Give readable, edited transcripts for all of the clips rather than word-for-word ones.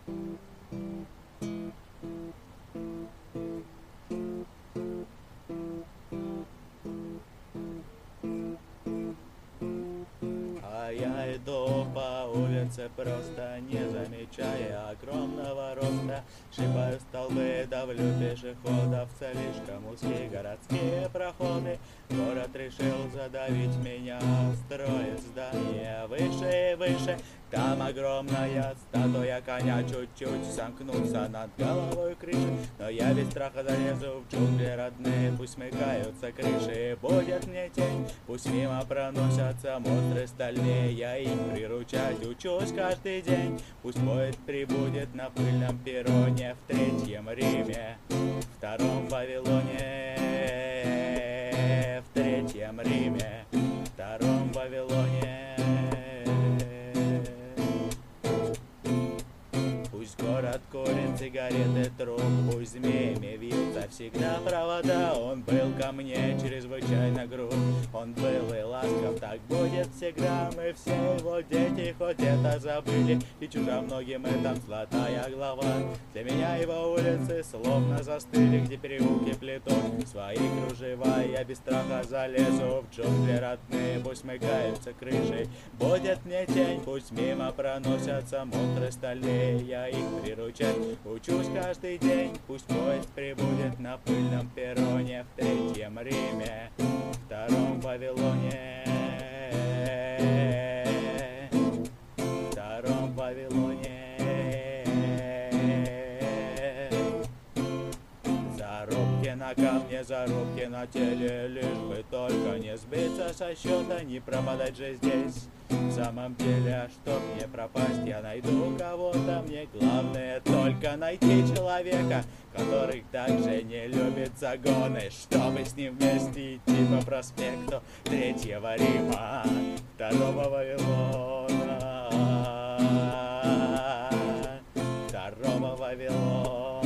А я иду по улице, просто не замечая огромного роста. Шибаю столбы, давлю пешеходов, слишком узкие городские проходы. Город решил задавить меня, строит здание выше и выше. Там огромная статуя коня, чуть-чуть сомкнуться над головой крыши. Но я без страха залезу в джунгли родные, пусть смыкаются крыши, будет мне тень. Пусть мимо проносятся монстры стальные, я их приручать учусь каждый день. Пусть поезд прибудет на пыльном перроне в Третьем Риме, Втором Вавилоне, в Третьем Риме, Втором Вавилоне. Пусть город курит сигареты, труп, пусть змеями вьются всегда провода. Он был ко мне чрезвычайно груб, он был и ласков, так будет всегда. Мы все его дети, хоть это забыли, и чужа многим этом золотая глава. Для меня его улицы словно застыли, где переулки плетут свои кружева. Я без страха залезу в джунгли родные, пусть смыкаются крышей, будет мне тень. Пусть мимо проносятся монстры стальные, я их приручать учусь каждый день. Пусть поезд прибудет на пыльном перроне в Третьем Риме, Втором Вавилоне, Втором Вавилоне. Зарубки на камне, зарубки на теле, лишь бы только не сбиться со счета, не пропадать же здесь. В самом деле, а чтоб не пропасть, я найду кого-то. Мне главное только найти человека, который также не любит загоны, чтобы с ним вместе идти по проспекту Третьего Рима, Второго Вавилона, Второго Вавилона.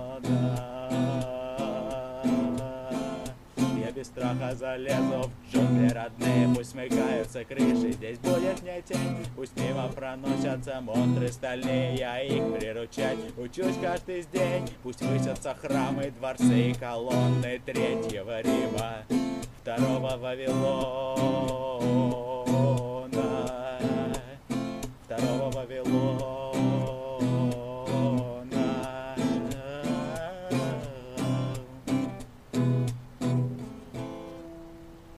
Без страха залезу в джунгли родные, пусть смыкаются крыши, здесь будет мне тень. Пусть мимо проносятся монстры стальные, я их приручать учусь каждый день. Пусть высятся храмы, дворцы и колонны Третьего Рима, Второго Вавилона.